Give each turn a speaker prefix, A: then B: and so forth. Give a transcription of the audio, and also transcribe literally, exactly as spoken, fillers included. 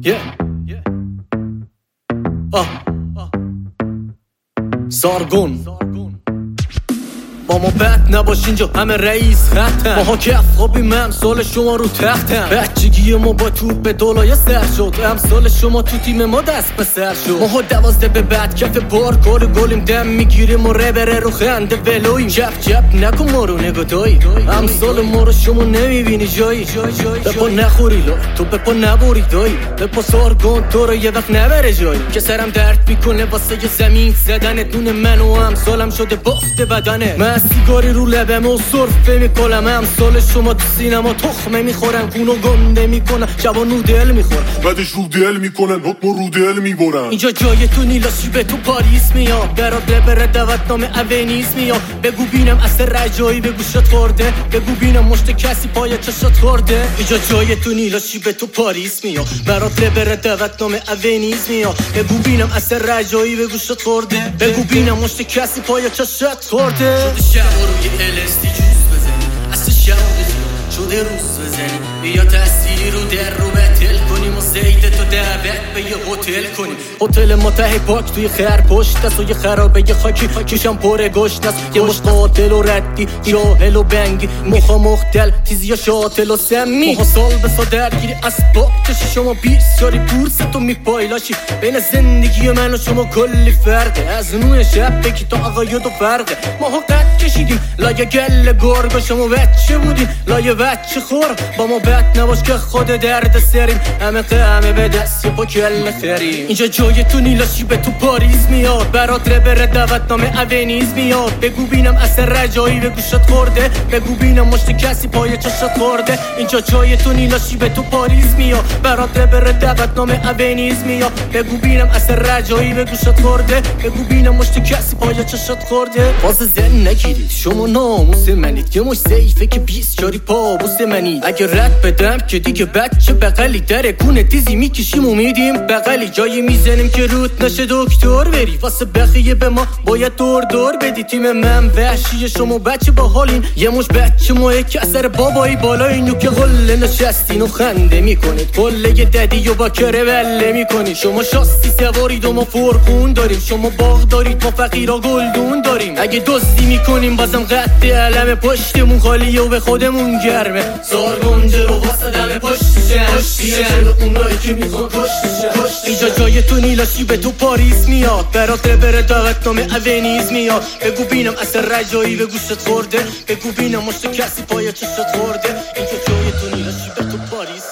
A: آه سارگون با ما بد نباش اینجا همه رئیس خطن ماها کف خوابی من امثال شما رو تختن بچگی ما با توپ به دولای سر شد امثال شما تو تیم ما دست به سر شد ماها دوازده به بعد کف بار کار گلیم دم میگیریم و ربره رو خنده ولویم جب جب نکن ما رو نگاه امثال ما رو شما نمیبینی جایی بپا نخوری لا تو بپا نبوری دایی بپا سارگون تو رو یه وقت نبره جایی که سرم درد میکنه واسه یه زمین زدن دونه من و امثالم شده بافت بدنه من سیگاری رو لبم و سرفه میکنم امثال شما تو سینما تخمه میخورن کونو گنده میکنن شبا نودل میخورن
B: بعدش رو دل میکنن حکم رو دل میبرن
A: اینجا جای تو نیلاشی به تو پاریس میاد برات بره دعوتنامه اونیس میاد بگو بینم اثر رجایی به گوشت خورده بگو بینم مشت کسی پای چشات خورده اینجا جای تو نیلاشی به تو پاریس میاد برات بره دعوتنامه اونیس میاد بگو بینم اثر رجایی به گوشت خورده بگو بینم مشت کسی پای چشات خورده شب روی الستی جوز بزنی اصل شب شده روز بزنی بیا تأثیری رو در رو بتل کنیم و زیده تو دعوت به یه هتل کنیم هتل ما ته پاک توی خر پشت است و یه خرابه یه خاکی کشم پر گشت است یه مش قاتل و ردی جاهل و بنگی مخا مختل تیزی یا شاتل و سمی مخا سال بسا درگیری اسباب کشی شما بیسیاری پورست و میپایلاشی بین زندگی من و شما کلی فرقه از نوع شب بگی تا عقاید و فرقه ماها قد کشیدیم لایه گل گرگ شما بچه بودیم لایه بچه خور با ما بد نباش که خود درد سریم همه قهمه به دستی با کل خریم اینجا جای تو نیلاشی به تو پاریس میاد برات بره دعوتنامه اونیس میاد بگو بینم اثر رجایی به گوشت خورده بگو بینم مشت کسی پای چشات خورده اینجا جای تو نیلاشی به تو پاریس میاد برات بره دعوتنامه اونیس میاد بگو بینم اثر رجایی به گوشت خورده بگو بینم مشت کسی پای چشات خورده واسه زن نگیرید شما ناموس منید یه مش سیفه که بیست چاری پابوس منید اگه رد بدم که دیگه بچه بغلی در کونه تیزی میکشیم و میدیم بغلی جایی میزنیم که روت نشه دکتر بری واسه بخیه به ما باید دور دور بدی تیم من وحشیه شما بچه با حالین یه مش بچه ماه که اثر بابایی بالا اینو که غله نشستین و خنده میکنید قله یه ددی و با کره بله میکنید شما شاستی سوارید و ما فرخون داریم شما باغ دارید ما فقیرا گلدون داریم اگه دزدی میکنیم بازم قد علم پشتمون خالیه و به خودمون گرمه سارگون جلو واسه دم پشتشه اونایی که میخوان کشتشه اینجا جای تو نیلاشی به تو پاریس میاد برات بره دعوتنامه اونیس میاد بگو بینم اثر رجایی به گوشت خورده بگو بینم مشت کسی پای چشت خورده اینجا جای تو نیلاشی به تو پاریس